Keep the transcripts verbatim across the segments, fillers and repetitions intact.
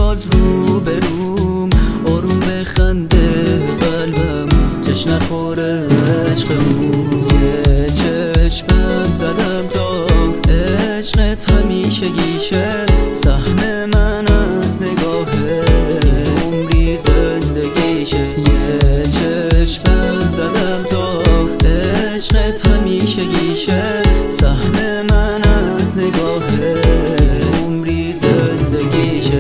باز رو بروم، آروم بخنده قلبم جشن نخوره عشقمون. یه چشمم زدم تا عشقت همیشه گیشه، سهم من از نگاهه عمری زندگیشه. یه چشمم زدم تا عشقت همیشه گیشه، سهم من از نگاهه عمری زندگیشه.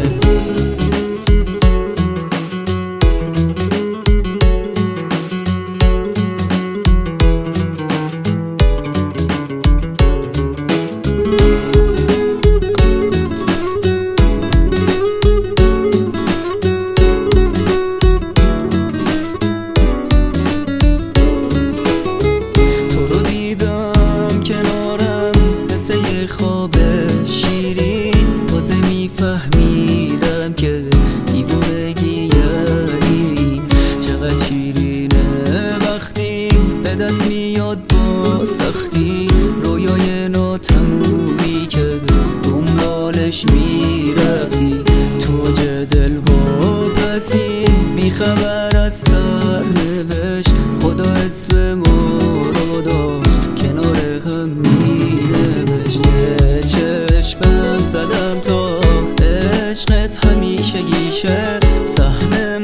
خواب شیرین تازه میفهمیدم که دیوونگی یعنی چقدر شیرینه وقتی به دست میاد با سختی رویای ناتمومی که دنبالش میرفتی. توج دل و پسی بیخبر از سرنوشت، خدا اسم ما رو داشت کنار هم مینوشت. یه چشمم زدم تا عشقت همیشه گیشه، سهم